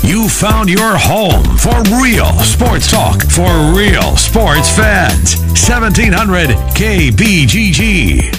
You found your home for real sports talk for real sports fans. 1700 KBGG.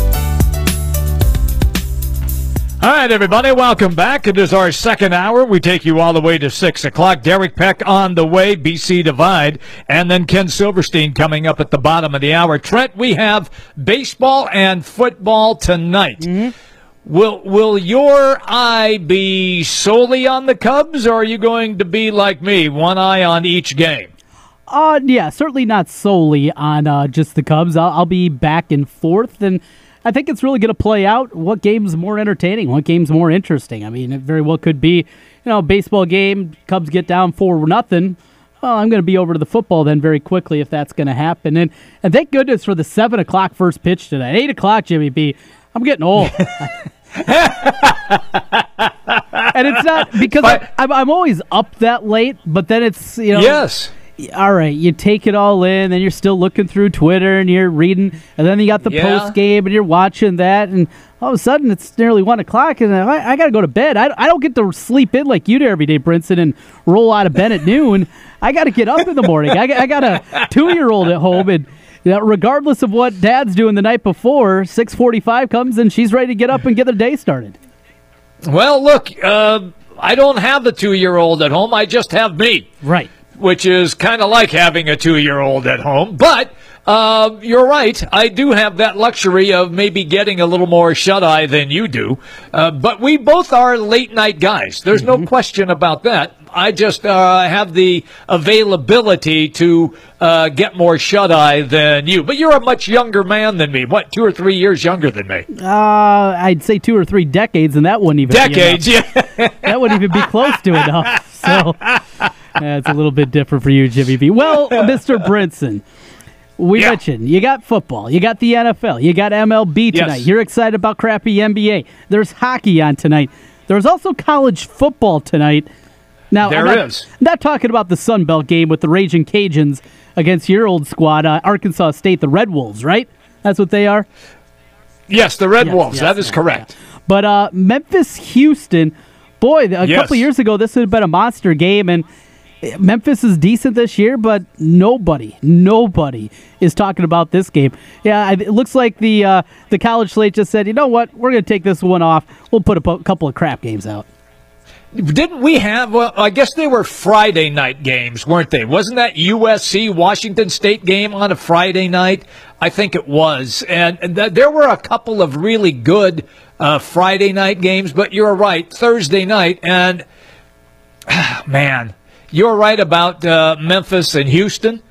All right, everybody, welcome back. It is our second hour. We take you all the way to 6 o'clock. Derek Peck on the way, BC Divide, and then Ken Silverstein coming up at the bottom of the hour. Trent, we have baseball and football tonight. Mm-hmm. Will your eye be solely on the Cubs, or are you going to be like me, one eye on each game? Yeah, certainly not solely on just the Cubs. I'll be back and forth, and I think it's really going to play out what game's more entertaining, what game's more interesting. I mean, it very well could be, a baseball game, Cubs get down 4-0. Well, I'm going to be over to the football then very quickly if that's going to happen. And thank goodness for the 7 o'clock first pitch tonight. 8 o'clock, Jimmy B. I'm getting old. And it's not because I'm always up that late, but then it's, Yes. All right, you take it all in, then you're still looking through Twitter and you're reading, and then you got the post game and you're watching that, and all of a sudden it's nearly 1 o'clock, and I got to go to bed. I don't get to sleep in like you do every day, Brinson, and roll out of bed at noon. I got to get up in the morning. I got a 2-year-old at home, and regardless of what Dad's doing the night before, 6:45 comes and she's ready to get up and get the day started. Well, look, I don't have a 2-year-old at home. I just have me. Right. Which is kind of like having a 2-year-old at home. But you're right. I do have that luxury of maybe getting a little more shut-eye than you do. But we both are late-night guys. There's no question about that. I just have the availability to get more shut-eye than you. But you're a much younger man than me. What, 2 or 3 years younger than me? I'd say 2 or 3 decades, and that wouldn't even decades, be enough. Yeah. That wouldn't even be close to enough. So it's a little bit different for you, Jimmy B. Well, Mr. Brinson, we mentioned you got football, you got the NFL, you got MLB tonight. Yes. You're excited about crappy NBA. There's hockey on tonight. There's also college football tonight. Now, I'm not talking about the Sun Belt game with the Raging Cajuns against your old squad, Arkansas State, the Red Wolves, right? That's what they are? Yes, the Red Wolves. That is correct. Yeah. But Memphis-Houston, boy, a couple years ago, this would have been a monster game, and Memphis is decent this year, but nobody is talking about this game. Yeah, it looks like the college slate just said, you know what, we're going to take this one off. We'll put a couple of crap games out. Didn't we have, well, I guess they were Friday night games, weren't they? Wasn't that USC-Washington State game on a Friday night? I think it was. And there were a couple of really good Friday night games, but you're right, Thursday night. And, man, you're right about Memphis and Houston.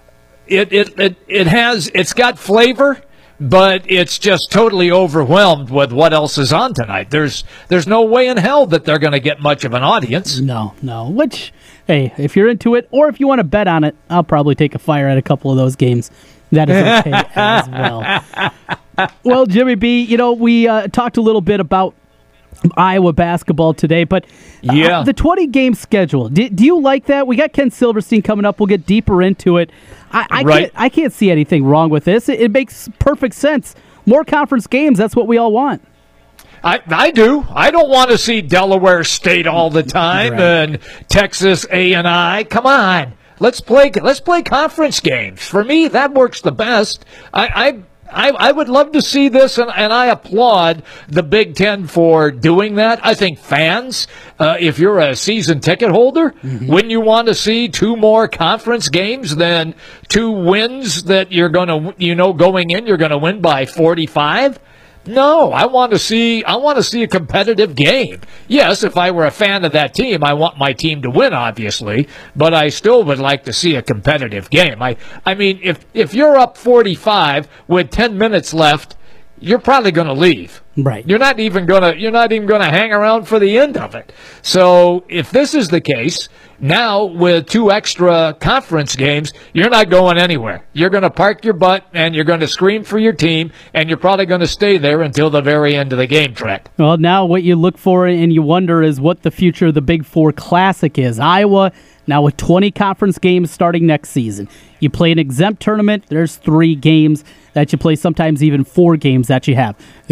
It's got flavor, but it's just totally overwhelmed with what else is on tonight. There's no way in hell that they're going to get much of an audience. No. Which, hey, if you're into it, or if you want to bet on it, I'll probably take a fire at a couple of those games. That is okay as well. Well, Jimmy B, we talked a little bit about Iowa basketball today, but the 20-game schedule, do you like that? We got Ken Silverstein coming up. We'll get deeper into it. I can't see anything wrong with this. It makes perfect sense. More conference games, that's what we all want. I do. I don't want to see Delaware State all the time and Texas A&I. Come on. Let's play conference games. For me, that works the best. I would love to see this, and I applaud the Big Ten for doing that. I think fans, if you're a season ticket holder, wouldn't you want to see 2 more conference games than 2 wins that you're going to, going in, you're going to win by 45? No, I want to see a competitive game. Yes, if I were a fan of that team, I want my team to win, obviously, but I still would like to see a competitive game. I mean, if you're up 45 with 10 minutes left, you're probably going to leave. Right. You're not even going to hang around for the end of it. So, if this is the case, now with 2 extra conference games, you're not going anywhere. You're going to park your butt and you're going to scream for your team, and you're probably going to stay there until the very end of the game, Trent. Well, now what you look for and you wonder is what the future of the Big Four Classic is. Iowa now with 20 conference games starting next season. You play an exempt tournament, there's 3 games that you play, sometimes even 4 games that you have. The Iowa State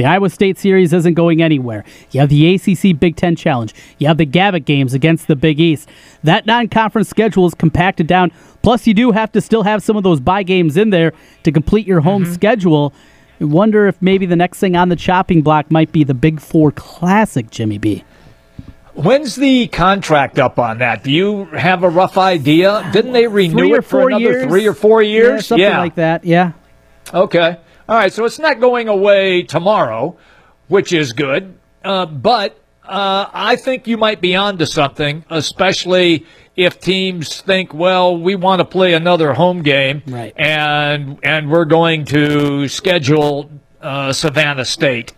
State series isn't going anywhere. You have the ACC Big Ten Challenge. You have the Gavitt games against the Big East. That non-conference schedule is compacted down. Plus, you do have to still have some of those bye games in there to complete your home schedule. I wonder if maybe the next thing on the chopping block might be the Big Four Classic, Jimmy B. When's the contract up on that? Do you have a rough idea? Didn't they renew it for another 3 or 4 years? Yeah, something like that, yeah. Okay. All right, so it's not going away tomorrow, which is good. But I think you might be onto something, especially if teams think, well, we want to play another home game, right, and we're going to schedule Savannah State.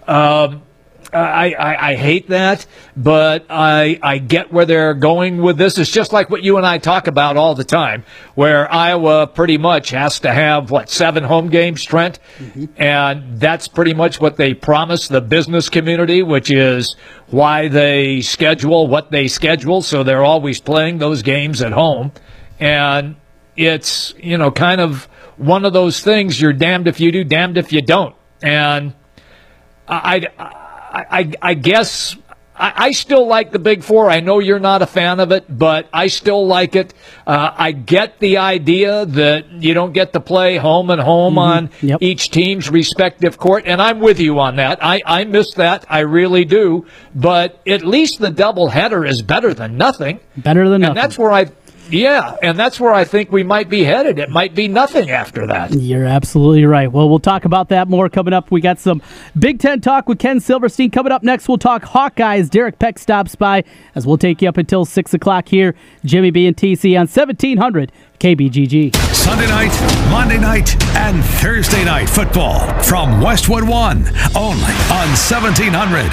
I hate that, but I get where they're going with this. It's just like what you and I talk about all the time, where Iowa pretty much has to have, 7 home games, Trent? And that's pretty much what they promise the business community, which is why they schedule what they schedule, so they're always playing those games at home. And it's, kind of one of those things, you're damned if you do, damned if you don't. And I guess I still like the Big Four. I know you're not a fan of it, but I still like it. I get the idea that you don't get to play home and home on each team's respective court, and I'm with you on that. I miss that. I really do. But at least the doubleheader is better than nothing. Better than nothing. And that's where that's where I think we might be headed. It might be nothing after that. You're absolutely right. Well, we'll talk about that more coming up. We got some Big Ten talk with Ken Silverstein. Coming up next, we'll talk Hawkeyes. Derek Peck stops by as we'll take you up until 6 o'clock here. Jimmy B and TC on 1700 KBGG. Sunday night, Monday night, and Thursday night football from Westwood One. Only on 1700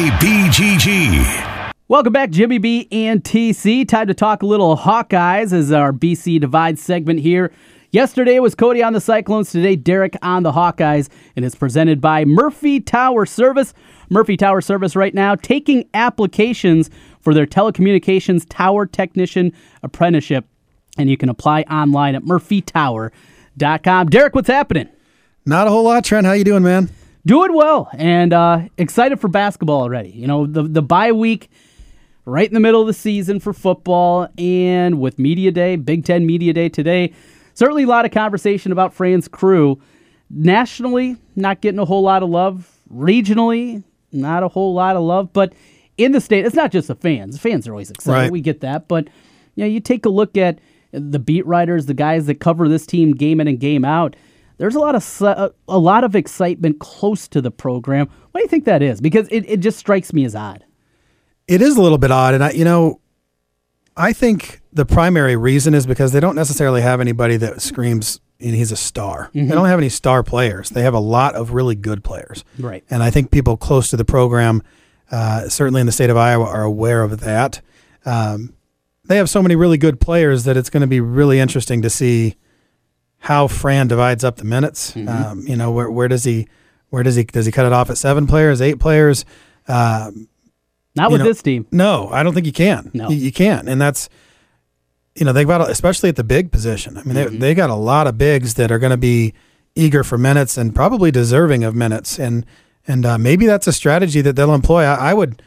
KBGG. Welcome back, Jimmy B and TC. Time to talk a little Hawkeyes as our BC Divide segment here. Yesterday was Cody on the Cyclones. Today, Derek on the Hawkeyes. And it's presented by Murphy Tower Service. Murphy Tower Service right now taking applications for their telecommunications tower technician apprenticeship. And you can apply online at murphytower.com. Derek, what's happening? Not a whole lot, Trent. How you doing, man? Doing well, and excited for basketball already. The bye week right in the middle of the season for football, and with Media Day, Big Ten Media Day today, certainly a lot of conversation about Fran's crew. Nationally, not getting a whole lot of love. Regionally, not a whole lot of love. But in the state, it's not just the fans. The fans are always excited. Right. We get that. But you take a look at the beat writers, the guys that cover this team game in and game out. There's a lot of excitement close to the program. Why do you think that is? Because it just strikes me as odd. It is a little bit odd, and I think the primary reason is because they don't necessarily have anybody that screams he's a star. They don't have any star players. They have a lot of really good players. Right. And I think people close to the program, certainly in the state of Iowa, are aware of that. They have so many really good players that it's going to be really interesting to see how Fran divides up the minutes. Where does he cut it off at 7 players, 8 players? Not with this team. No, I don't think you can. No. You can't. And that's, they've got, especially at the big position. I mean, they got a lot of bigs that are going to be eager for minutes and probably deserving of minutes. And maybe that's a strategy that they'll employ. I would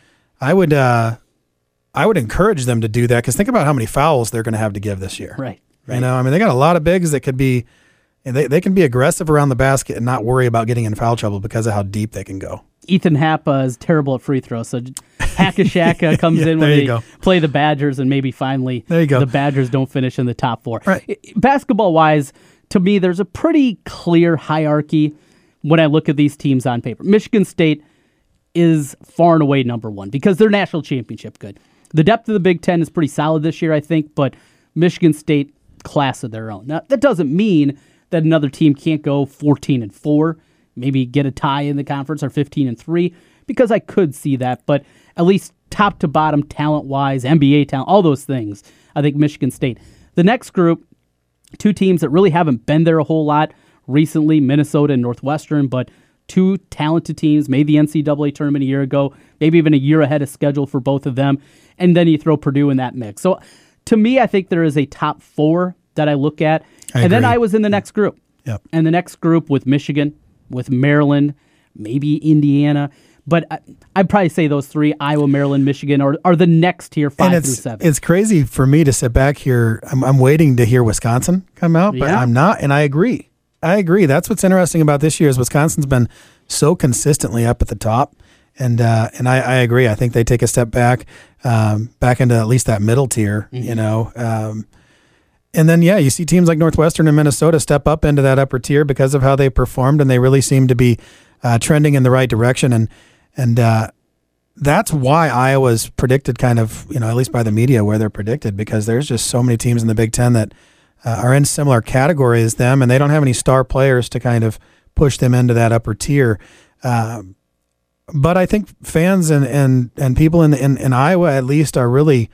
encourage them to do that, because think about how many fouls they're going to have to give this year. Right. They got a lot of bigs that could be, they can be aggressive around the basket and not worry about getting in foul trouble because of how deep they can go. Ethan Happ is terrible at free throws, so Hackashaka comes in when they play the Badgers, and maybe finally the Badgers don't finish in the top 4. Right. Basketball-wise, to me, there's a pretty clear hierarchy when I look at these teams on paper. Michigan State is far and away number 1 because they're national championship good. The depth of the Big Ten is pretty solid this year, I think, but Michigan State, class of their own. Now, that doesn't mean that another team can't go 14-4, maybe get a tie in the conference, or 15-3, because I could see that. But at least top to bottom, talent-wise, NBA talent, all those things, I think Michigan State. The next group, 2 teams that really haven't been there a whole lot recently, Minnesota and Northwestern, but 2 talented teams, made the NCAA tournament a year ago, maybe even a year ahead of schedule for both of them, and then you throw Purdue in that mix. So to me, I think there is a top 4 that I look at. And then I was in the next group. Yep. And the next group with Michigan, with Maryland, maybe Indiana. But I'd probably say those three, Iowa, Maryland, Michigan, are the next tier 5 through 7. It's crazy for me to sit back here. I'm waiting to hear Wisconsin come out, but I'm not, and I agree. That's what's interesting about this year is Wisconsin's been so consistently up at the top, and I agree. I think they take a step back into at least that middle tier, you know. And then, you see teams like Northwestern and Minnesota step up into that upper tier because of how they performed, and they really seem to be trending in the right direction. And that's why Iowa's predicted kind of, at least by the media where they're predicted, because there's just so many teams in the Big Ten that are in similar categories as them, and they don't have any star players to kind of push them into that upper tier. But I think fans and people in Iowa at least are really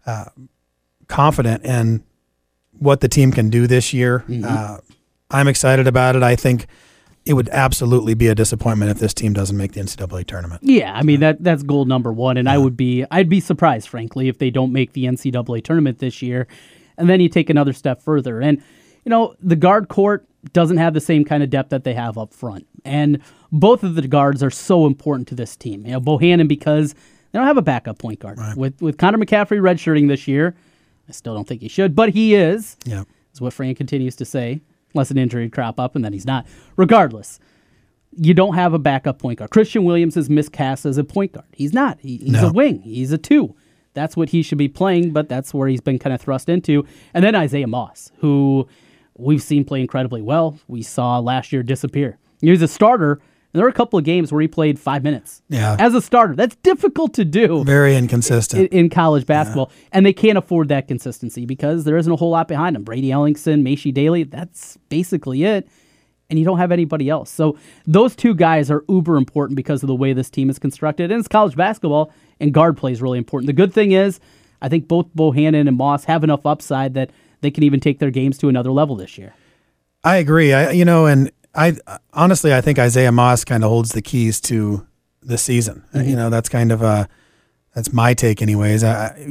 confident in what the team can do this year. I'm excited about it. I think it would absolutely be a disappointment if this team doesn't make the NCAA tournament. Yeah, I mean that's goal number one, and I'd be surprised, frankly, if they don't make the NCAA tournament this year. And then you take another step further, and the guard court doesn't have the same kind of depth that they have up front, and both of the guards are so important to this team. Bohannon, because they don't have a backup point guard with Connor McCaffrey redshirting this year. I still don't think he should, but he is. Yeah, is what Fran continues to say. Unless an injury crop up, and then he's not. Regardless, you don't have a backup point guard. Christian Williams is miscast as a point guard. He's not. He's a wing. He's a 2. That's what he should be playing, but that's where he's been kind of thrust into. And then Isaiah Moss, who we've seen play incredibly well. We saw last year disappear. He was a starter, and there were a couple of games where he played 5 minutes as a starter. That's difficult to do. Very inconsistent. In college basketball. Yeah. And they can't afford that consistency because there isn't a whole lot behind him. Brady Ellingson, Macy Daly, that's basically it. And you don't have anybody else. So those two guys are uber important because of the way this team is constructed. And it's college basketball, and guard play is really important. The good thing is, I think both Bohannon and Moss have enough upside that they can even take their games to another level this year. I agree. I honestly, I think Isaiah Moss kind of holds the keys to the season. That's kind of that's my take anyways.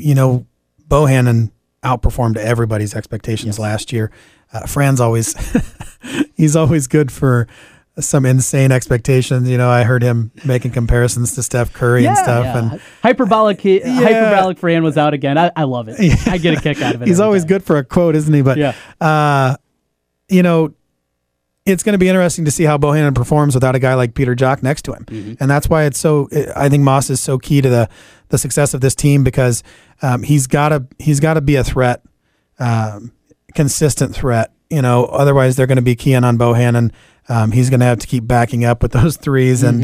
Bohannon outperformed everybody's expectations last year. Fran's always, he's always good for some insane expectations. I heard him making comparisons to Steph Curry and stuff. Yeah. And hyperbolic Fran was out again. I love it. I get a kick out of it. He's always good for a quote, isn't he? But, it's going to be interesting to see how Bohannon performs without a guy like Peter Jok next to him. And that's why I think Moss is so key to the success of this team, because he's got to be a threat, consistent threat. Otherwise they're going to be keying on Bohannon. He's going to have to keep backing up with those threes, and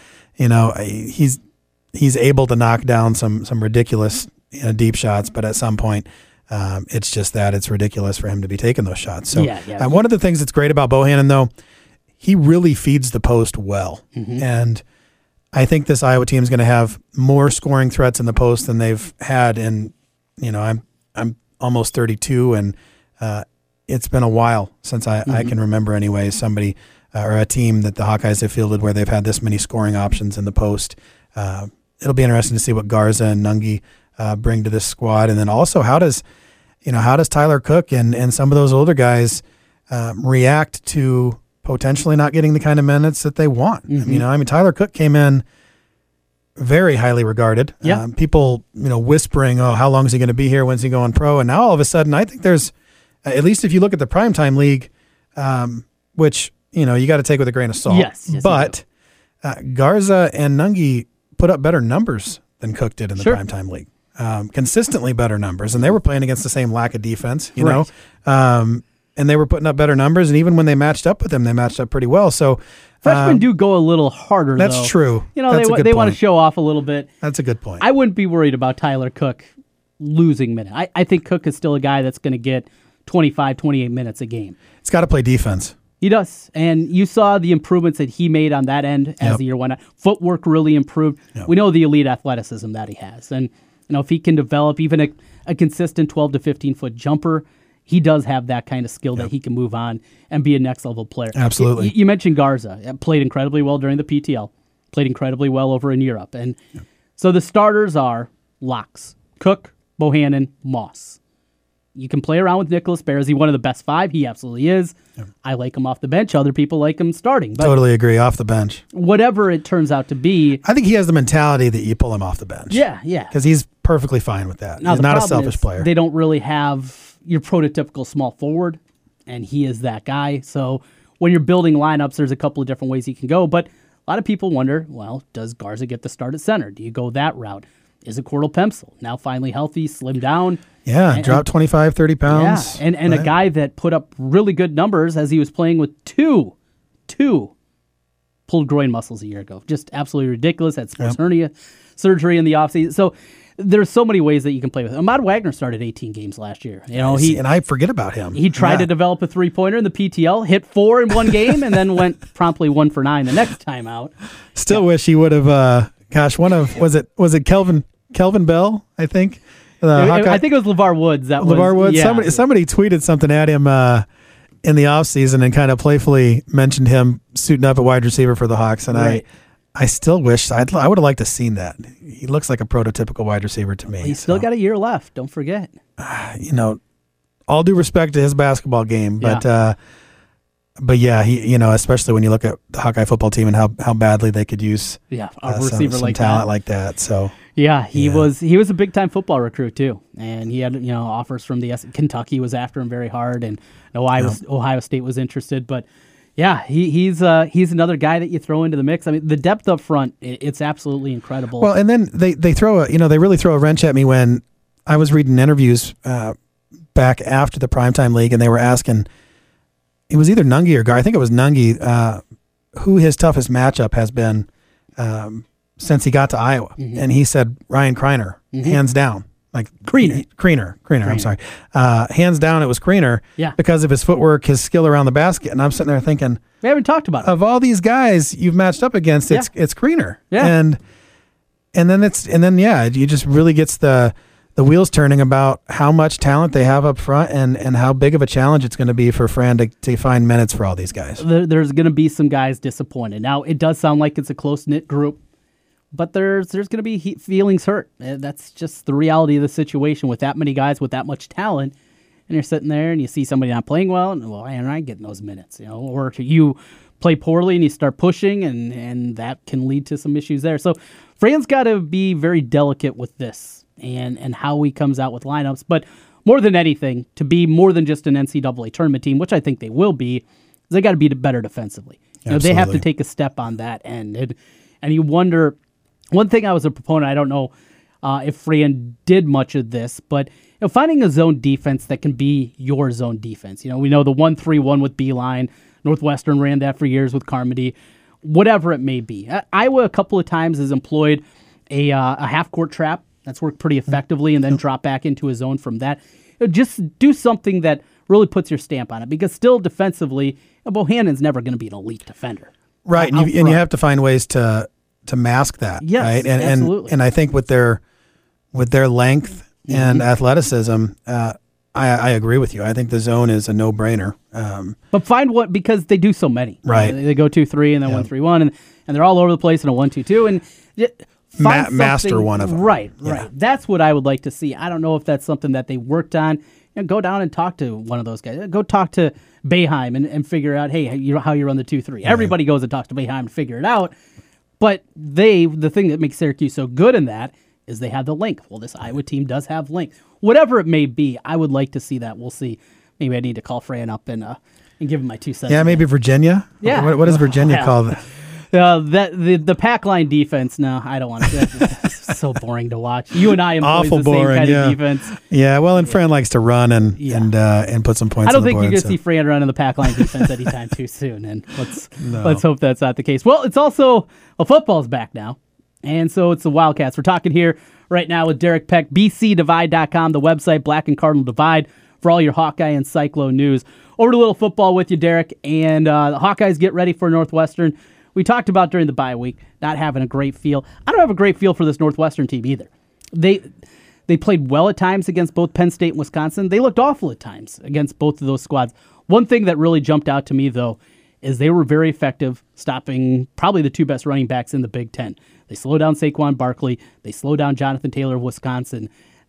he's able to knock down some ridiculous deep shots, but at some point it's just that it's ridiculous for him to be taking those shots. So one of the things that's great about Bohannon, though, he really feeds the post well. And I think this Iowa team is going to have more scoring threats in the post than they've had in, I'm almost 32, and it's been a while since I can remember anyway, somebody or a team that the Hawkeyes have fielded where they've had this many scoring options in the post. It'll be interesting to see what Garza and Nunge bring to this squad. And then also, how does Tyler Cook and some of those older guys react to potentially not getting the kind of minutes that they want? Tyler Cook came in very highly regarded. People, whispering, "Oh, how long is he going to be here? When's he going pro?" And now all of a sudden, I think there's, at least if you look at the primetime league, which you got to take with a grain of salt. Yes, but Garza and Nunge put up better numbers than Cook did in the primetime league. Consistently better numbers, and they were playing against the same lack of defense, and they were putting up better numbers, and even when they matched up with them, they matched up pretty well. So freshmen do go a little harder. That's true. They want to show off a little bit. That's a good point. I wouldn't be worried about Tyler Cook losing minutes. I think Cook is still a guy that's going to get 25, 28 minutes a game. It's got to play defense. He does, and you saw the improvements that he made on that end as the year went on. Footwork really improved. We know the elite athleticism that he has, and if he can develop even a consistent 12 to 15-foot jumper, he does have that kind of skill that he can move on and be a next-level player. Absolutely. You mentioned Garza. Played incredibly well during the PTL. Played incredibly well over in Europe. And so the starters are locks. Cook, Bohannon, Moss. You can play around with Nicholas Bear. Is he one of the best 5? He absolutely is. Yeah. I like him off the bench. Other people like him starting. But totally agree. Off the bench. Whatever it turns out to be. I think he has the mentality that you pull him off the bench. Yeah. Because he's perfectly fine with that. Now, he's not a selfish player. They don't really have your prototypical small forward, and he is that guy. So when you're building lineups, there's a couple of different ways you can go. But a lot of people wonder, well, does Garza get the start at center? Do you go that route? Is it Cordell Pemsl? Now finally healthy, slimmed down. Yeah, dropped 25, 30 pounds. Yeah, and a guy that put up really good numbers as he was playing with two pulled groin muscles a year ago. Just absolutely ridiculous. Had sports hernia surgery in the offseason. So there's so many ways that you can play with him. Ahmad Wagner started 18 games last year. And I forget about him. He tried to develop a three-pointer in the PTL, hit 4 in one game, and then went promptly 1 for 9 the next time out. Still wish he would have. Was it Kelvin Bell? I think. I think it was LeVar Woods. LeVar Woods. Yeah. Somebody tweeted something at him in the offseason and kind of playfully mentioned him suiting up at wide receiver for the Hawks. And I still wish I would have liked to have seen that. He looks like a prototypical wide receiver to me. He's still got a year left. Don't forget. All due respect to his basketball game, but yeah, he especially when you look at the Hawkeye football team and how badly they could use a receiver some talent like that. So. Yeah, he was a big time football recruit too, and he had offers from Kentucky was after him very hard, and Ohio State was interested. But yeah, he's another guy that you throw into the mix. I mean, the depth up front, it's absolutely incredible. Well, and then they really throw a wrench at me when I was reading interviews back after the primetime league, and they were asking, it was either Nungi or Gar, I think it was Nungi, who his toughest matchup has been. Since he got to Iowa, and he said Ryan Kriener, hands down, like Kriener. I'm sorry, hands down, it was Kriener, because of his footwork, his skill around the basket. And I'm sitting there thinking, we haven't talked about it. Of all these guys you've matched up against, it's Kriener, and then you just really gets the wheels turning about how much talent they have up front and how big of a challenge it's going to be for Fran to find minutes for all these guys. There's going to be some guys disappointed. Now it does sound like it's a close knit group. But there's going to be feelings hurt. That's just the reality of the situation with that many guys with that much talent. And you're sitting there and you see somebody not playing well, and why aren't I getting those minutes? Or you play poorly and you start pushing, and that can lead to some issues there. So Fran's got to be very delicate with this and how he comes out with lineups. But more than anything, to be more than just an NCAA tournament team, which I think they will be, they got to be better defensively. They have to take a step on that end. And you wonder. One thing I was a proponent, I don't know if Fran did much of this, but finding a zone defense that can be your zone defense. We know the 1-3-1 with Beeline. Northwestern ran that for years with Carmody. Whatever it may be. Iowa a couple of times has employed a half-court trap. That's worked pretty effectively, and then drop back into a zone from that. Just do something that really puts your stamp on it, because still defensively, Bohannon's never going to be an elite defender. Right, and you have to find ways to mask that, yes, right? Absolutely. And I think with their length and athleticism, I agree with you. I think the zone is a no-brainer. But find because they do so many. Right. They go 2-3 and then 1-3-1, and they're all over the place in a 1-2-2, and master one of them. Right. That's what I would like to see. I don't know if that's something that they worked on. Go down and talk to one of those guys. Go talk to Boeheim and figure out, hey, how you run the 2-3. Everybody goes and talks to Boeheim and figure it out. But the thing that makes Syracuse so good in that is they have the length. Well, this Iowa team does have length. Whatever it may be, I would like to see that. We'll see. Maybe I need to call Fran up and give him my 2 cents. Yeah, maybe Virginia. Yeah. What does Virginia call that? The pack line defense. No, I don't want to. It's so boring to watch. You and I employ the same kind of defense. Yeah, well, and Fran likes to run and put some points. I don't on the think board, you're going to see Fran run in the pack line defense anytime too soon. And let's hope that's not the case. Well, it's also football's back now, and so it's the Wildcats. We're talking here right now with Derek Peck, BCDivide.com, the website, Black and Cardinal Divide, for all your Hawkeye and Cyclone news. Over to a little football with you, Derek, and the Hawkeyes get ready for Northwestern. We talked about during the bye week not having a great feel. I don't have a great feel for this Northwestern team either. They played well at times against both Penn State and Wisconsin. They looked awful at times against both of those squads. One thing that really jumped out to me, though, is they were very effective stopping probably the 2 best running backs in the Big Ten. They slowed down Saquon Barkley. They slowed down Jonathan Taylor of Wisconsin.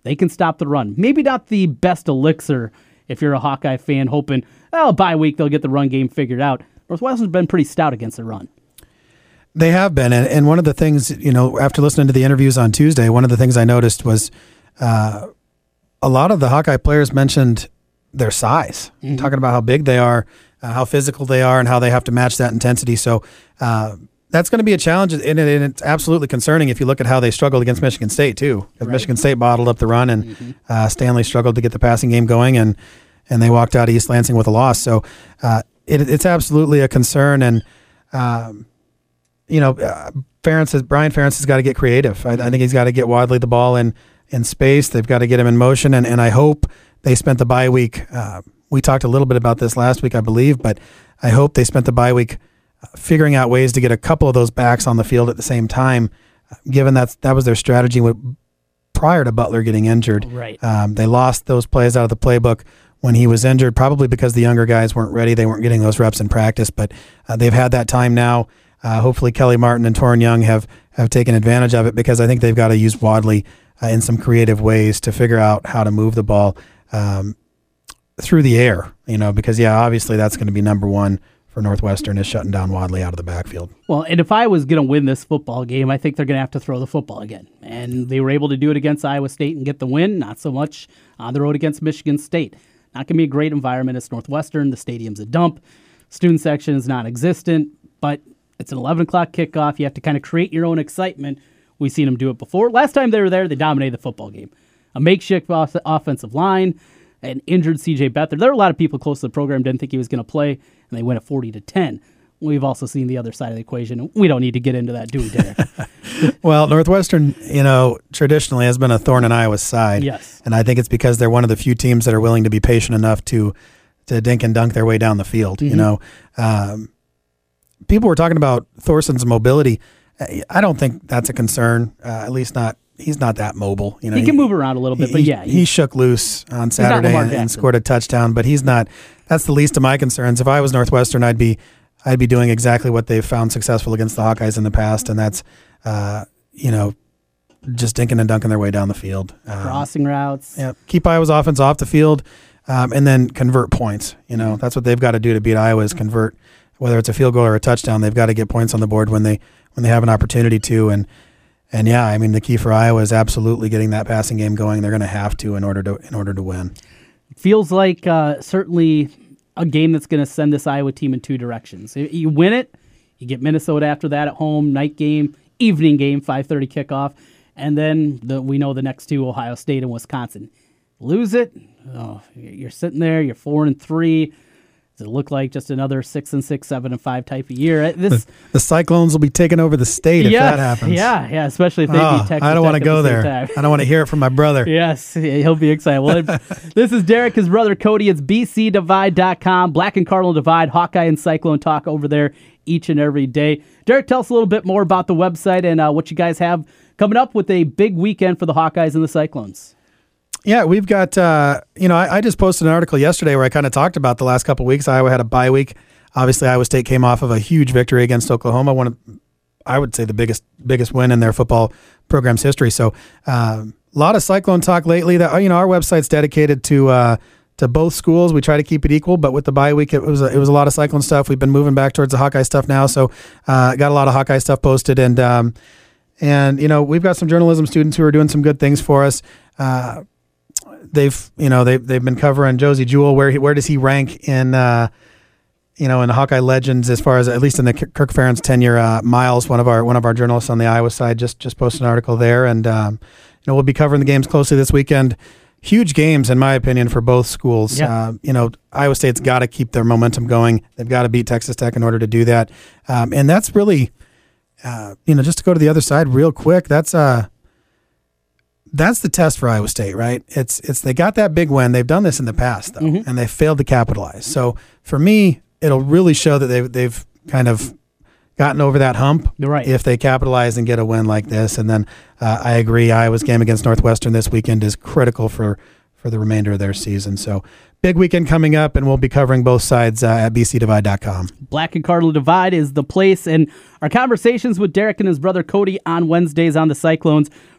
They can stop the run. Maybe not the best elixir if you're a Hawkeye fan hoping, bye week they'll get the run game figured out. Northwestern's been pretty stout against the run. They have been, and one of the things, after listening to the interviews on Tuesday, one of the things I noticed was a lot of the Hawkeye players mentioned their size, talking about how big they are, how physical they are, and how they have to match that intensity. So that's going to be a challenge, and it's absolutely concerning if you look at how they struggled against Michigan State, too. Because Michigan State bottled up the run, and Stanley struggled to get the passing game going, and they walked out of East Lansing with a loss. So it's absolutely a concern, and Brian Ferentz has got to get creative. I think he's got to get Wadley the ball in space. They've got to get him in motion, and I hope they spent the bye week. We talked a little bit about this last week, I believe, but I hope they spent the bye week figuring out ways to get a couple of those backs on the field at the same time, given that was their strategy prior to Butler getting injured. Right. They lost those plays out of the playbook when he was injured, probably because the younger guys weren't ready. They weren't getting those reps in practice, but they've had that time now. Hopefully Kelly Martin and Torrin Young have taken advantage of it, because I think they've got to use Wadley in some creative ways to figure out how to move the ball through the air, because, obviously that's going to be number one for Northwestern, is shutting down Wadley out of the backfield. Well, and if I was going to win this football game, I think they're going to have to throw the football again. And they were able to do it against Iowa State and get the win, not so much on the road against Michigan State. Not going to be a great environment. It's Northwestern. The stadium's a dump. Student section is non-existent, but it's an 11 o'clock kickoff. You have to kind of create your own excitement. We've seen them do it before. Last time they were there, they dominated the football game. A makeshift offensive line, an injured C.J. Beathard. There were a lot of people close to the program didn't think he was going to play, and they went at 40-10. We've also seen the other side of the equation. We don't need to get into that, do we, Derek? Well, Northwestern, traditionally has been a thorn in Iowa's side. Yes. And I think it's because they're one of the few teams that are willing to be patient enough to dink and dunk their way down the field. People were talking about Thorson's mobility. I don't think that's a concern, at least not. He's not that mobile. He can move around a little bit, but he shook loose on Saturday and scored a touchdown. But he's not. That's the least of my concerns. If I was Northwestern, I'd be doing exactly what they've found successful against the Hawkeyes in the past, and that's just dinking and dunking their way down the field, crossing routes. Yeah, keep Iowa's offense off the field, and then convert points. That's what they've got to do to beat Iowa, is convert. Whether it's a field goal or a touchdown, they've got to get points on the board when they have an opportunity to. And the key for Iowa is absolutely getting that passing game going. They're going to have to in order to win. Feels like certainly a game that's going to send this Iowa team in two directions. You win it, you get Minnesota after that at home, night game, evening game, 5:30 kickoff, and then we know the next two, Ohio State and Wisconsin. Lose it, you're sitting there, you're 4-3. Does it look like just another 6-6, 7-5 type of year? The Cyclones will be taking over the state if that happens. Yeah, especially if they beat Texas. I don't want to go there. Time. I don't want to hear it from my brother. Yes, he'll be excited. Well, this is Derek, his brother Cody. It's bcdivide.com, Black and Cardinal Divide, Hawkeye and Cyclone talk over there each and every day. Derek, tell us a little bit more about the website and what you guys have coming up with a big weekend for the Hawkeyes and the Cyclones. Yeah, we've got, I just posted an article yesterday where I kind of talked about the last couple of weeks. Iowa had a bye week. Obviously, Iowa State came off of a huge victory against Oklahoma, I would say the biggest win in their football program's history. So a lot of Cyclone talk lately. That our website's dedicated to both schools. We try to keep it equal, but with the bye week, it was a lot of Cyclone stuff. We've been moving back towards the Hawkeye stuff now, so got a lot of Hawkeye stuff posted, and we've got some journalism students who are doing some good things for us. They've been covering Josie Jewell. Where does he rank in the Hawkeye legends, as far as at least in the Kirk Ferentz tenure? Miles, one of our journalists on the Iowa side, just posted an article there, and we'll be covering the games closely this weekend. Huge games, in my opinion, for both schools. Yeah. Iowa State's got to keep their momentum going. They've got to beat Texas Tech in order to do that, and that's really, just to go to the other side real quick. That's the test for Iowa State, right? It's they got that big win. They've done this in the past, though, and they failed to capitalize. So for me, it'll really show that they've kind of gotten over that hump. Right. If they capitalize and get a win like this. And then I agree, Iowa's game against Northwestern this weekend is critical for the remainder of their season. So big weekend coming up, and we'll be covering both sides at bcdivide.com. Black and Cardinal Divide is the place, and our conversations with Derek and his brother Cody on Wednesdays on the Cyclones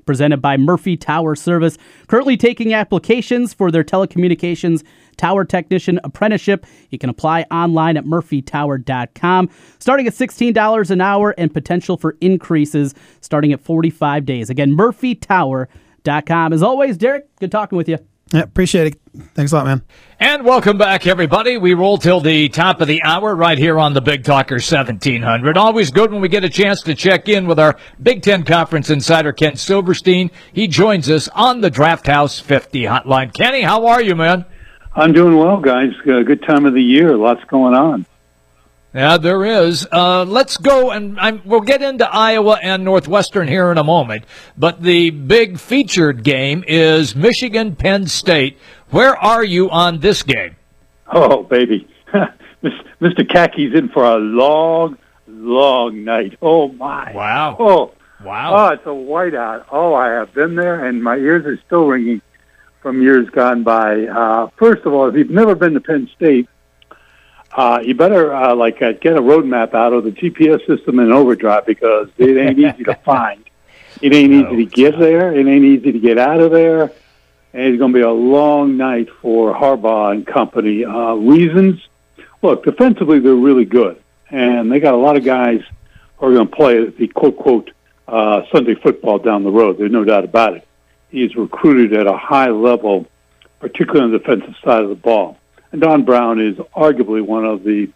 presented by Murphy Tower Service. Currently taking applications for their telecommunications tower technician apprenticeship. You can apply online at murphytower.com. Starting at $16 an hour and potential for increases starting at 45 days. Again, murphytower.com. As always, Derek, good talking with you. Yeah, appreciate it. Thanks a lot, man. And welcome back, everybody. We roll till the top of the hour right here on the Big Talker 1700. Always good when we get a chance to check in with our Big Ten Conference insider, Ken Silverstein. He joins us on the Draft House 50 hotline. Kenny, how are you, man? I'm doing well, guys. Good time of the year. Lots going on. Yeah, there is. Let's go, and we'll get into Iowa and Northwestern here in a moment. But the big featured game is Michigan-Penn State. Where are you on this game? Oh, baby. Mr. Kaki's in for a long, long night. Oh, my. Wow. Oh, wow. Oh, it's a whiteout. Oh, I have been there, and my ears are still ringing from years gone by. First of all, if you've never been to Penn State, you better get a roadmap out of the GPS system in overdrive because it ain't easy to find. It ain't easy to get there. It ain't easy to get out of there. And it's going to be a long night for Harbaugh and company. Reasons? Look, defensively, they're really good. And they got a lot of guys who are going to play the quote, Sunday football down the road. There's no doubt about it. He's recruited at a high level, particularly on the defensive side of the ball. And Don Brown is arguably one of the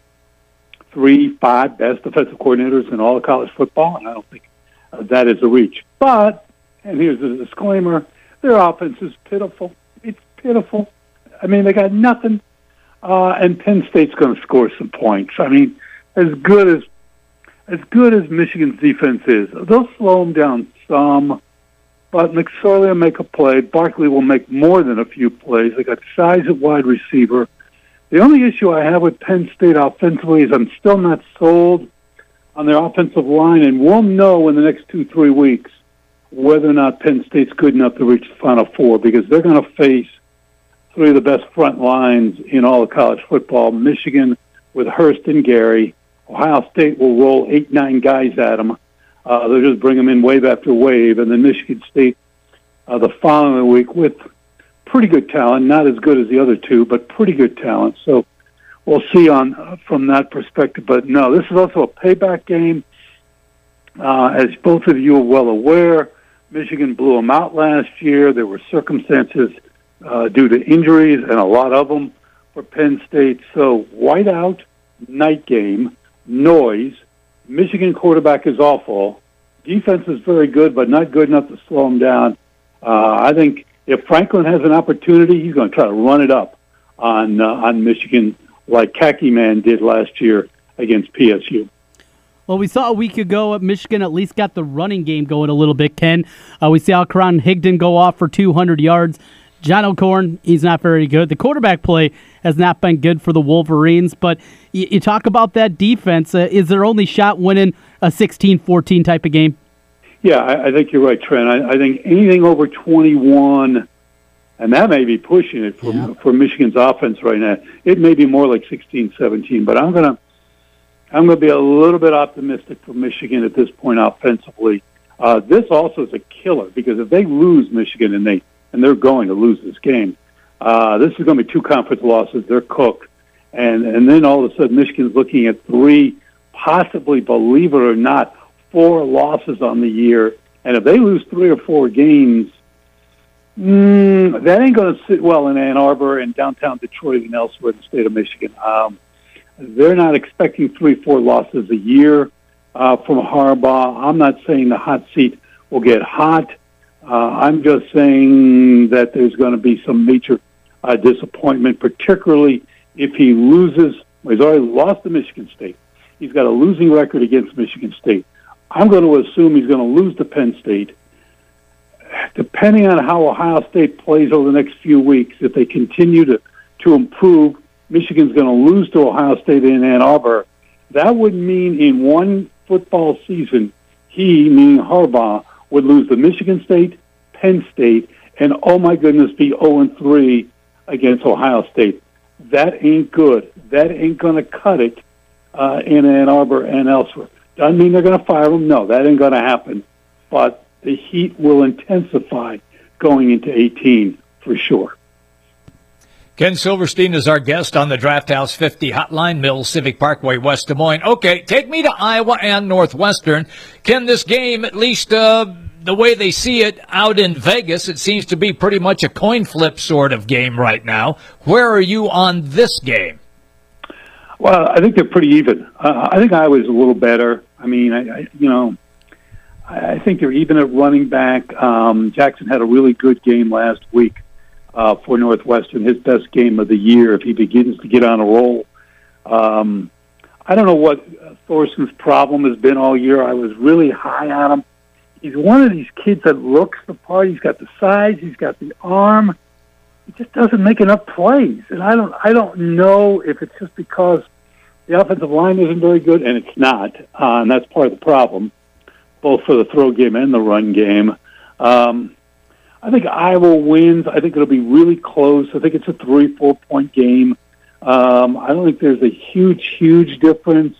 3-5 best defensive coordinators in all of college football, and I don't think that is a reach. But, and here's the disclaimer, their offense is pitiful. It's pitiful. I mean, they got nothing, and Penn State's going to score some points. I mean, as good as Michigan's defense is, they'll slow them down some, but McSorley will make a play. Barkley will make more than a few plays. They got size at wide receiver. The only issue I have with Penn State offensively is I'm still not sold on their offensive line, and we'll know in the next 2-3 weeks whether or not Penn State's good enough to reach the Final Four because they're going to face three of the best front lines in all of college football. Michigan with Hurst and Gary. Ohio State will roll 8-9 guys at them. They'll just bring them in wave after wave, and then Michigan State the following week with pretty good talent, not as good as the other two, but pretty good talent. So we'll see from that perspective. But no, this is also a payback game. As both of you are well aware, Michigan blew them out last year. There were circumstances due to injuries, and a lot of them for Penn State. So whiteout, night game, noise. Michigan quarterback is awful. Defense is very good, but not good enough to slow them down. I think if Franklin has an opportunity, he's going to try to run it up on Michigan like Khaki Man did last year against PSU. Well, we saw a week ago at Michigan at least got the running game going a little bit, Ken. We saw Karan Higdon go off for 200 yards. John O'Korn, he's not very good. The quarterback play has not been good for the Wolverines, but you talk about that defense. Is their only shot winning a 16-14 type of game? Yeah, I think you're right, Trent. I think anything over 21, and that may be pushing it for Michigan's offense right now. It may be more like 16-17, but I'm gonna be a little bit optimistic for Michigan at this point offensively. This also is a killer because if they lose Michigan and they're going to lose this game, this is going to be 2 conference losses. They're cooked, and then all of a sudden Michigan's looking at 3, possibly, believe it or not, 4 losses on the year, and if they lose 3 or 4 games, that ain't going to sit well in Ann Arbor and downtown Detroit and elsewhere in the state of Michigan. They're not expecting 3-4 losses a year from Harbaugh. I'm not saying the hot seat will get hot. I'm just saying that there's going to be some major disappointment, particularly if he loses. Well, he's already lost to Michigan State. He's got a losing record against Michigan State. I'm going to assume he's going to lose to Penn State. Depending on how Ohio State plays over the next few weeks, if they continue to improve, Michigan's going to lose to Ohio State in Ann Arbor. That would mean in one football season, meaning Harbaugh, would lose to Michigan State, Penn State, and, oh my goodness, be 0-3 against Ohio State. That ain't good. That ain't going to cut it in Ann Arbor and elsewhere. Doesn't mean they're going to fire him. No, that ain't going to happen. But the heat will intensify going into 18 for sure. Ken Silverstein is our guest on the Draft House 50 Hotline, Mills Civic Parkway, West Des Moines. Okay, take me to Iowa and Northwestern. Ken, this game, at least the way they see it out in Vegas, it seems to be pretty much a coin flip sort of game right now. Where are you on this game? Well, I think they're pretty even. I think Iowa's a little better. I mean, I think they're even at running back. Jackson had a really good game last week for Northwestern, his best game of the year if he begins to get on a roll. I don't know what Thorson's problem has been all year. I was really high on him. He's one of these kids that looks the part. He's got the size. He's got the arm. He just doesn't make enough plays. And I don't know if it's just because the offensive line isn't very good, and it's not. And that's part of the problem, both for the throw game and the run game. I think Iowa wins. I think it'll be really close. I think it's a 3-4 point game. I don't think there's a huge difference,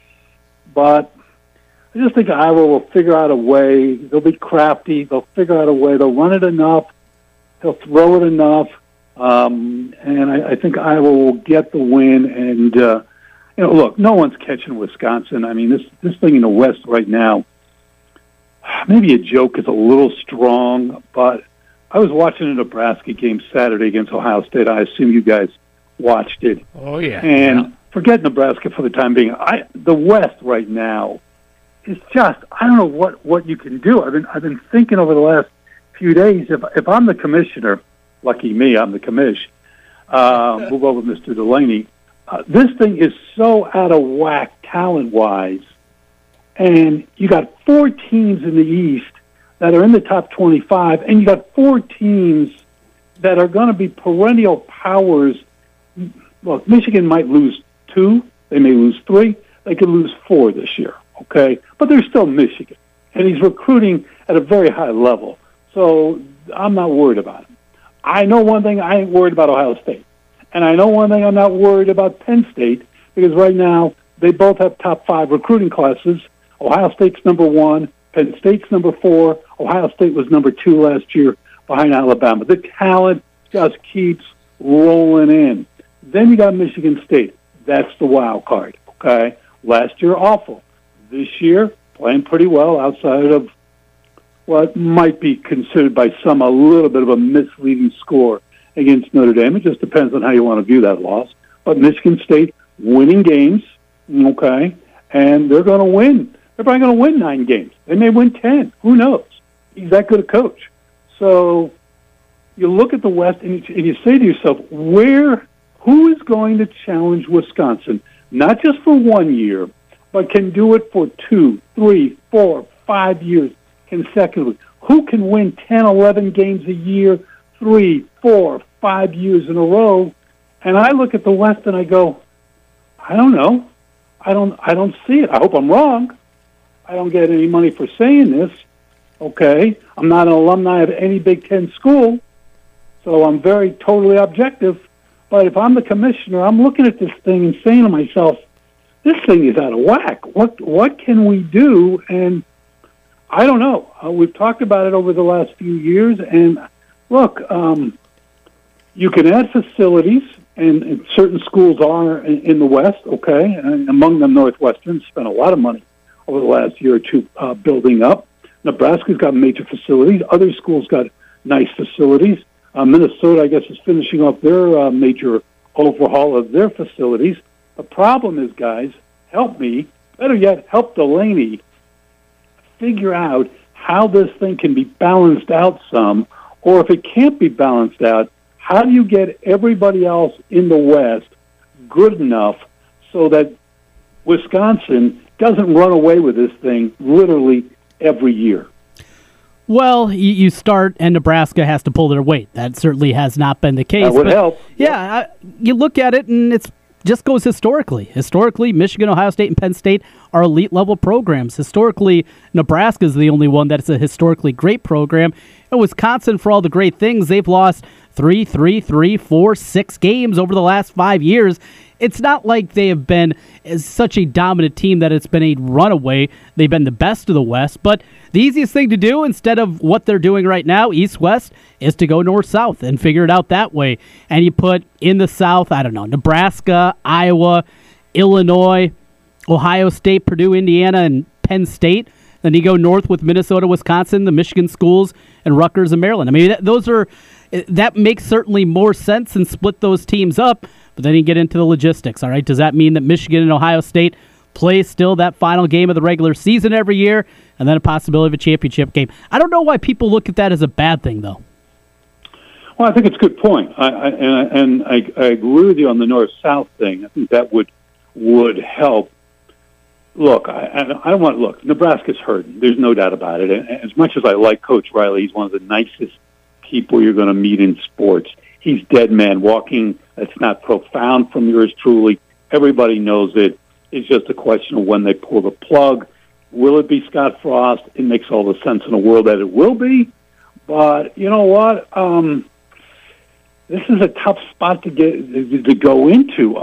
but I just think Iowa will figure out a way. They'll be crafty. They'll figure out a way. They'll run it enough. They'll throw it enough. And I think Iowa will get the win. And, look, no one's catching Wisconsin. I mean, this thing in the West right now, maybe a joke is a little strong, but I was watching a Nebraska game Saturday against Ohio State. I assume you guys watched it. Oh, yeah. And forget Nebraska for the time being. The West right now is just, I don't know what you can do. I've been thinking over the last few days, if I'm the commissioner, lucky me, I'm the commish, move over Mr. Delaney, this thing is so out of whack talent-wise, and you got 4 teams in the East that are in the top 25, and you got 4 teams that are going to be perennial powers. Look, Michigan might lose 2. They may lose 3. They could lose 4 this year, okay? But they're still Michigan, and he's recruiting at a very high level. So I'm not worried about him. I know one thing, I ain't worried about Ohio State. And I know one thing, I'm not worried about Penn State, because right now they both have top 5 recruiting classes. Ohio State's number 1, Penn State's number 4. Ohio State was number 2 last year behind Alabama. The talent just keeps rolling in. Then you got Michigan State. That's the wild card, okay? Last year, awful. This year, playing pretty well outside of what might be considered by some a little bit of a misleading score against Notre Dame. It just depends on how you want to view that loss. But Michigan State winning games, okay, and they're going to win. They're probably going to win 9 games. They may win 10. Who knows? He's that good a coach. So you look at the West and you say to yourself, who is going to challenge Wisconsin, not just for 1 year, but can do it for 2, 3, 4, 5 years consecutively? Who can win 10, 11 games a year, 3, 4, 5 years in a row? And I look at the West and I go, I don't know. I don't see it. I hope I'm wrong. I don't get any money for saying this. Okay, I'm not an alumni of any Big Ten school, so I'm very totally objective. But if I'm the commissioner, I'm looking at this thing and saying to myself, this thing is out of whack. What can we do? And I don't know. We've talked about it over the last few years. And look, you can add facilities, and certain schools are in the West, okay, and among them Northwestern spent a lot of money over the last year or 2 building up. Nebraska's got major facilities. Other schools got nice facilities. Minnesota, I guess, is finishing off their major overhaul of their facilities. The problem is, guys, help me, better yet, help Delaney figure out how this thing can be balanced out some, or if it can't be balanced out, how do you get everybody else in the West good enough so that Wisconsin doesn't run away with this thing literally every year? Well, you start, and Nebraska has to pull their weight. That certainly has not been the case. That would help. Yeah, you look at it, and it's just goes historically. Historically, Michigan, Ohio State, and Penn State are elite-level programs. Historically, Nebraska is the only one that's a historically great program. And Wisconsin, for all the great things, they've lost 3, 4, 6 games over the last 5 years. it's not like they have been such a dominant team that it's been a runaway. They've been the best of the West, but the easiest thing to do instead of what they're doing right now, East-West, is to go North-South and figure it out that way. And you put in the South, I don't know, Nebraska, Iowa, Illinois, Ohio State, Purdue, Indiana, and Penn State. Then you go north with Minnesota, Wisconsin, the Michigan schools, and Rutgers and Maryland. I mean, that makes certainly more sense and split those teams up, but then you get into the logistics, all right? Does that mean that Michigan and Ohio State play still that final game of the regular season every year, and then a possibility of a championship game? I don't know why people look at that as a bad thing, though. Well, I think it's a good point. I agree with you on the North-South thing. I think that would help. Look, I don't want to look. Nebraska's hurting. There's no doubt about it. And as much as I like Coach Riley, he's one of the nicest people you're going to meet in sports. He's dead man walking. It's not profound from yours truly. Everybody knows it. It's just a question of when they pull the plug. Will it be Scott Frost? It makes all the sense in the world that it will be. But you know what? This is a tough spot to go into.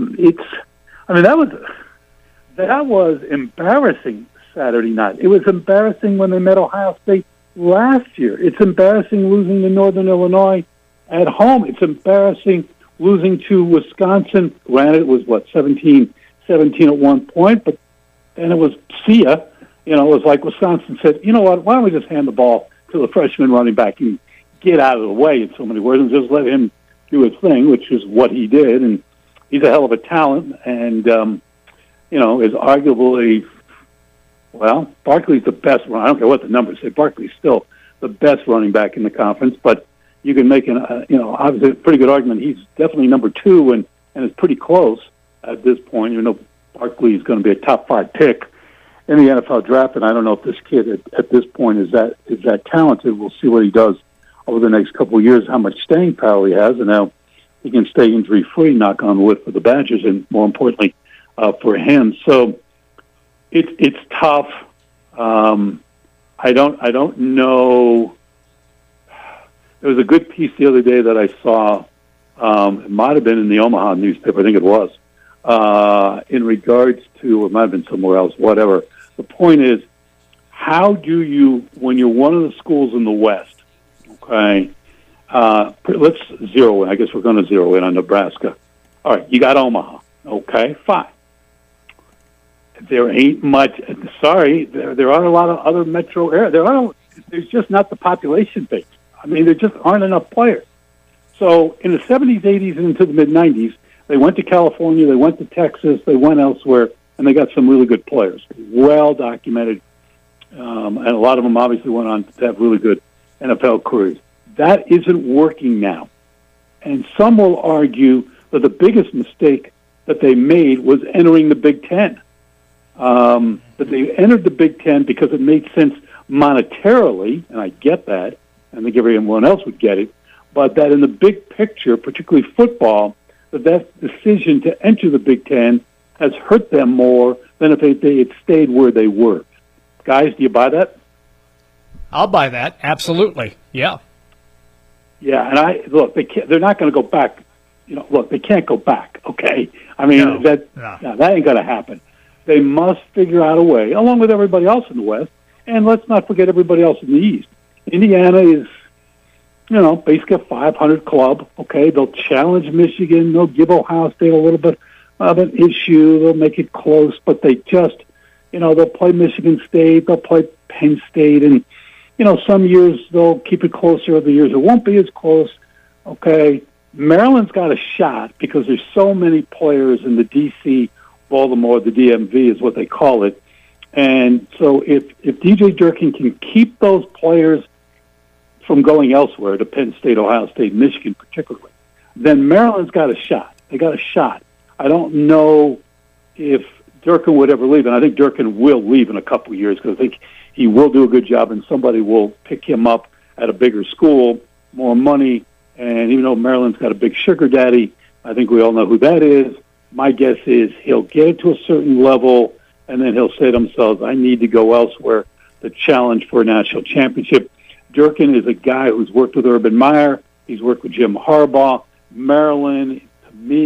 That was embarrassing Saturday night. It was embarrassing when they met Ohio State last year. It's embarrassing losing to Northern Illinois at home. It's embarrassing losing to Wisconsin. Granted, it was, 17 at one point, but then it was see ya. You know, it was like Wisconsin said, you know what, why don't we just hand the ball to the freshman running back and get out of the way in so many words and just let him do his thing, which is what he did. And he's a hell of a talent and, is arguably, Barkley's the best runner. I don't care what the numbers say. Barkley's still the best running back in the conference, but you can make obviously a pretty good argument. He's definitely number 2 and it's pretty close at this point. You know, Barkley is going to be a top 5 pick in the NFL draft, and I don't know if this kid at this point is that talented. We'll see what he does over the next couple of years, how much staying power he has, and how he can stay injury-free, knock on wood, for the Badgers, and more importantly, for him. So it's tough. I don't know. There was a good piece the other day that I saw. It might have been in the Omaha newspaper. I think it was. In regards to, or it might have been somewhere else, whatever. The point is, how do you, when you're one of the schools in the West, okay, let's zero in. I guess we're going to zero in on Nebraska. All right, you got Omaha. Okay, fine. There ain't much. Sorry, there are a lot of other metro areas. There's just not the population base. I mean, there just aren't enough players. So in the 70s, 80s, and into the mid-90s, they went to California, they went to Texas, they went elsewhere, and they got some really good players, well documented, and a lot of them obviously went on to have really good NFL careers. That isn't working now. And some will argue that the biggest mistake that they made was entering the Big Ten. That they entered the Big Ten because it made sense monetarily, and I get that, and I think everyone else would get it, but that in the big picture, particularly football, that decision to enter the Big Ten has hurt them more than if they had stayed where they were. Guys, do you buy that? I'll buy that. Absolutely. Yeah. Yeah, and they're not going to go back. They can't go back, okay? I mean, that ain't going to happen. They must figure out a way, along with everybody else in the West, and let's not forget everybody else in the East. Indiana is, basically a 500 club, okay? They'll challenge Michigan. They'll give Ohio State a little bit of an issue. They'll make it close, but they just, they'll play Michigan State. They'll play Penn State, and, some years they'll keep it closer. Other years it won't be as close, okay? Maryland's got a shot because there's so many players in the D.C., Baltimore, the DMV is what they call it. And so if DJ Durkin can keep those players from going elsewhere, to Penn State, Ohio State, Michigan particularly, then Maryland's got a shot. They got a shot. I don't know if Durkin would ever leave, and I think Durkin will leave in a couple of years because I think he will do a good job and somebody will pick him up at a bigger school, more money, and even though Maryland's got a big sugar daddy, I think we all know who that is. My guess is he'll get it to a certain level, and then he'll say to himself, I need to go elsewhere to challenge for a national championship. Durkin is a guy who's worked with Urban Meyer. He's worked with Jim Harbaugh. Maryland, to me,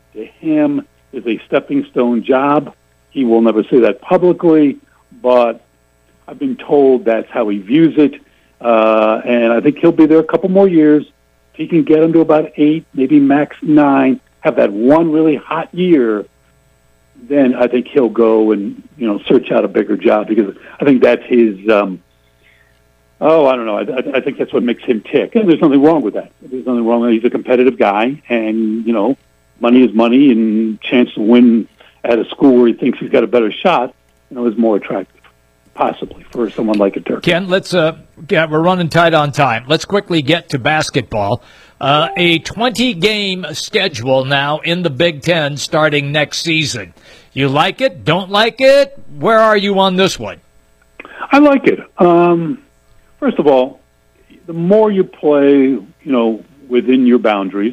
to him is a stepping stone job. He will never say that publicly, but I've been told that's how he views it. And I think he'll be there a couple more years. If he can get him to about 8, maybe max 9, have that one really hot year, then I think he'll go and, search out a bigger job, because I think that's his, I don't know. I think that's what makes him tick. And there's nothing wrong with that. There's nothing wrong with that. He's a competitive guy, and, money is money, and chance to win at a school where he thinks he's got a better shot, is more attractive, possibly, for someone like a Turk. Ken, we're running tight on time. Let's quickly get to basketball. A 20-game schedule now in the Big Ten starting next season. You like it? Don't like it? Where are you on this one? I like it. First of all, the more you play, within your boundaries,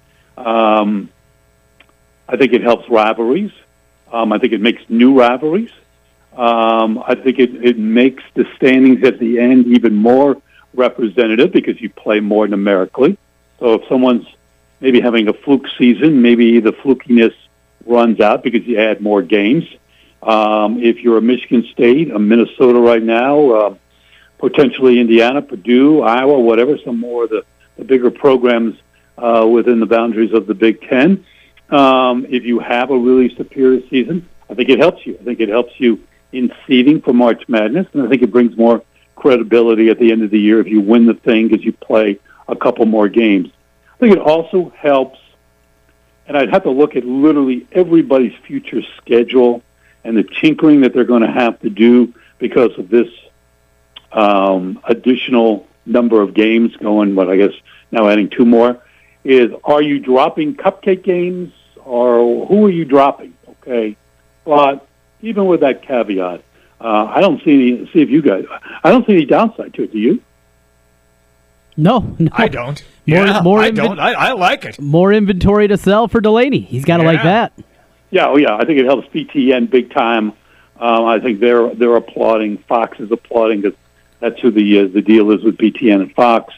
I think it helps rivalries. I think it makes new rivalries. I think it makes the standings at the end even more representative, because you play more numerically. So if someone's maybe having a fluke season, maybe the flukiness runs out because you add more games. If you're a Michigan State, a Minnesota right now, potentially Indiana, Purdue, Iowa, whatever, some more of the bigger programs within the boundaries of the Big Ten, if you have a really superior season, I think it helps you. I think it helps you in seeding for March Madness, and I think it brings more credibility at the end of the year if you win the thing because you play a couple more games. I think it also helps, and I'd have to look at literally everybody's future schedule and the tinkering that they're going to have to do because of this additional number of games going, I guess now adding 2 more, is are you dropping cupcake games or who are you dropping? Okay. But even with that caveat, I don't see any downside to it. Do you? No. I don't. I like it. More inventory to sell for Delaney. He's got to like that. Yeah, I think it helps BTN big time. I think they're applauding. Fox is applauding because that's who the deal is with BTN and Fox.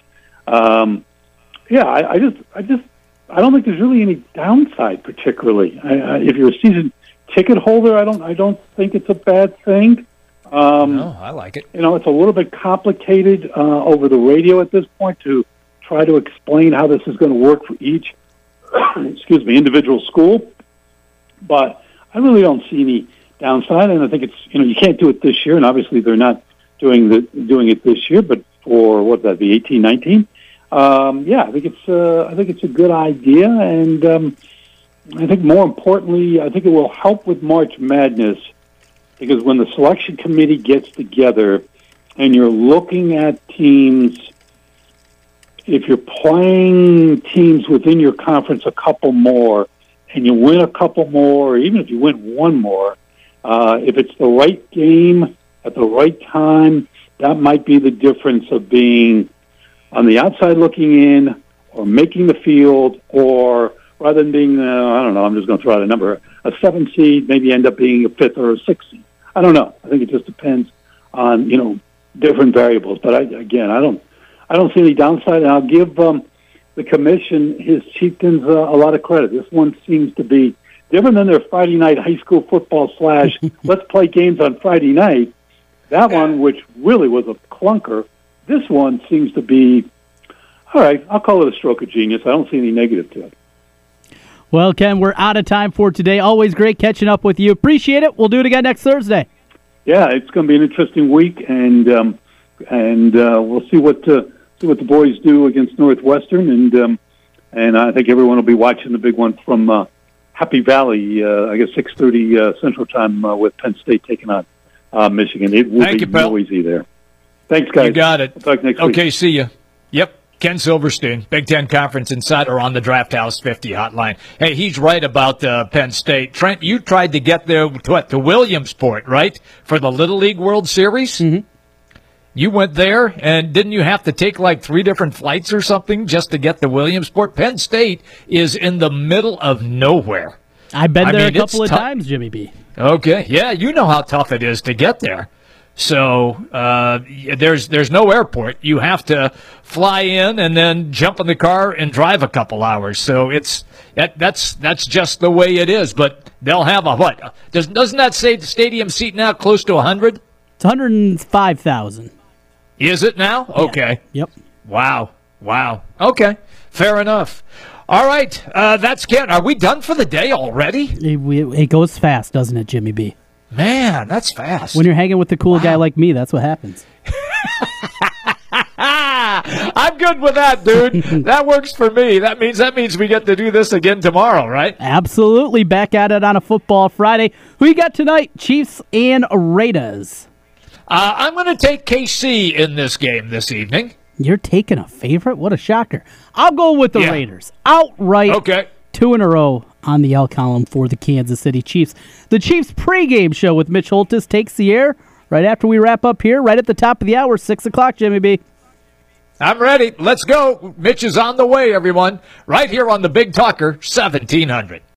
I don't think there's really any downside particularly. If you're a season ticket holder, I don't think it's a bad thing. No, I like it. It's a little bit complicated over the radio at this point to try to explain how this is going to work for each, individual school. But I really don't see any downside, and I think it's you can't do it this year, and obviously they're not doing it this year. But for the 18-19, I think it's a good idea, and I think more importantly, I think it will help with March Madness. Because when the selection committee gets together and you're looking at teams, if you're playing teams within your conference a couple more and you win a couple more, or even if you win one more, if it's the right game at the right time, that might be the difference of being on the outside looking in or making the field, or rather than being, I'm just going to throw out a number, a 7 seed, maybe end up being a 5th or a 6th seed. I don't know. I think it just depends on different variables. But I don't see any downside. And I'll give the commission, his chieftains, a lot of credit. This one seems to be different than their Friday night high school football / let's play games on Friday night. That one, which really was a clunker, this one seems to be all right. I'll call it a stroke of genius. I don't see any negative to it. Well, Ken, we're out of time for today. Always great catching up with you. Appreciate it. We'll do it again next Thursday. Yeah, it's going to be an interesting week, and we'll see what the boys do against Northwestern, and I think everyone will be watching the big one from Happy Valley. I guess 6:30 Central Time with Penn State taking on Michigan. It will be noisy there. Thanks, guys. You got it. We'll talk next week. Okay, see you. Yep. Ken Silverstein, Big Ten Conference Insider on the Draft House 50 hotline. Hey, he's right about Penn State. Trent, you tried to get there to Williamsport, right, for the Little League World Series? Mm-hmm. You went there, and didn't you have to take like 3 different flights or something just to get to Williamsport? Penn State is in the middle of nowhere. I've been there a couple of times, Jimmy B. Okay, yeah, you know how tough it is to get there. So there's no airport. You have to fly in and then jump in the car and drive a couple hours. So that's just the way it is. But they'll have a what? Doesn't that say the stadium seat now close to 100? It's 105,000. Is it now? Okay. Yep. Wow. Okay. Fair enough. All right. That's Kent. Are we done for the day already? It goes fast, doesn't it, Jimmy B? Man, that's fast. When you're hanging with a cool guy like me, that's what happens. I'm good with that, dude. That works for me. That means we get to do this again tomorrow, right? Absolutely. Back at it on a football Friday. Who you got tonight? Chiefs and Raiders. I'm going to take KC in this game this evening. You're taking a favorite? What a shocker. I'll go with the Raiders. Outright. Okay. 2 in a row on the L column for the Kansas City Chiefs. The Chiefs pregame show with Mitch Holtis takes the air right after we wrap up here, right at the top of the hour, 6 o'clock, Jimmy B. I'm ready. Let's go. Mitch is on the way, everyone. Right here on the Big Talker, 1700.